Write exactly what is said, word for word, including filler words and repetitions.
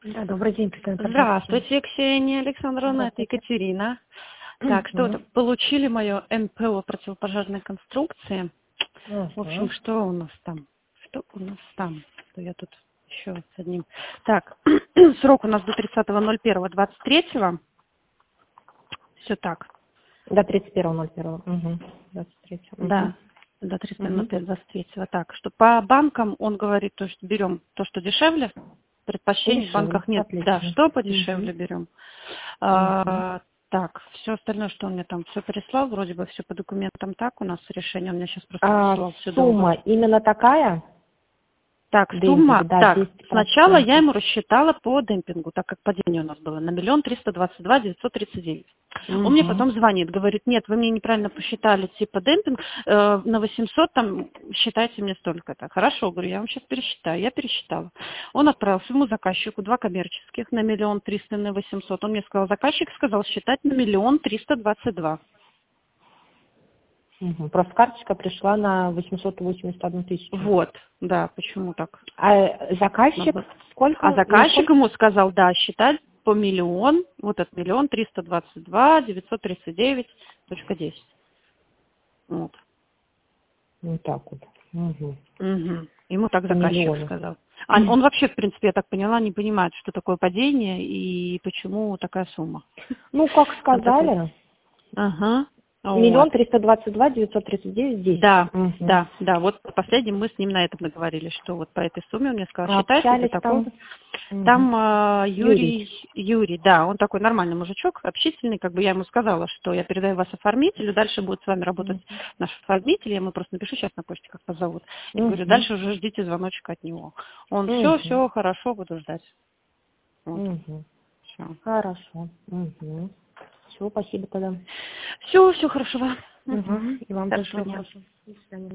Да, добрый день, Татьяна Тарасовна. Здравствуйте, Ксения Александровна, это Здравствуйте. Екатерина. Так, что Мгм. это? Получили мое эн пэ о противопожарной конструкции. В общем, Мгм. что у нас там? Что у нас там? Что я тут еще с одним. Так, срок у нас до тридцатого ноль первого двадцать третьего. Все так. До тридцать первого ноль первого. Угу. двадцать третьего. Угу. Да, до тридцатого ноль Угу. первого двадцать третьего. Так, что по банкам он говорит, то, что берем то, что дешевле. Предпочтений в Подешевле. банках нет. Да, Отлично. что Угу. подешевле берем. Угу. А, так, все остальное, что он мне там все прислал, вроде бы все по документам так у нас решение, он мне сейчас просто А прислал все долго. сумма именно такая? Так, Демпинг, сумма, да, так, десять сначала я процентов. ему рассчитала по демпингу, так как падение у нас было, на миллион триста двадцать два девятьсот тридцать девять. Он мне Угу. потом звонит, говорит, нет, вы мне неправильно посчитали, типа демпинг, э, на восемьсот там считайте мне столько-то. Хорошо, говорю, я вам сейчас пересчитаю. Я пересчитала. Он отправил своему заказчику два коммерческих на миллион триста на восемьсот. Он мне сказал, заказчик сказал считать на миллион триста двадцать два. Угу. Просто карточка пришла на восемьсот восемьдесят одну тысячу. Вот, да, почему так? А заказчик Надо- А сколько? На заказчик сколько? ему сказал, да, считать по миллион, вот этот миллион триста двадцать два девятьсот тридцать девять точка десять. Вот. Вот так вот. Угу. Мгм. Ему так По заказчик миллиону. сказал. А он вообще, в принципе, я так поняла, не понимает, что такое падение и почему такая сумма. Ну, как Он такой, сказали, ага, вот. миллион триста двадцать два девятьсот тридцать девять десять. Да, Угу. да, да, вот последним мы с ним на этом договорились, что вот по этой сумме он мне сказал, А считайте до общались такого. там? Угу. Там а, Юрий. Юрий, Юрий, да, он такой нормальный мужичок, общительный, как бы я ему сказала, что я передаю вас оформителю, дальше будет с вами работать наш оформитель, я ему просто напишу сейчас на почте, как вас зовут, и говорю, Угу. дальше уже ждите звоночек от него. Он, все, Угу. все, хорошо, буду ждать. Вот, Угу. все. Хорошо. Угу. Все, спасибо тогда. Все, все хорошо. Угу. Угу. И вам тоже Хорошего всего дня. хорошего. До свидания.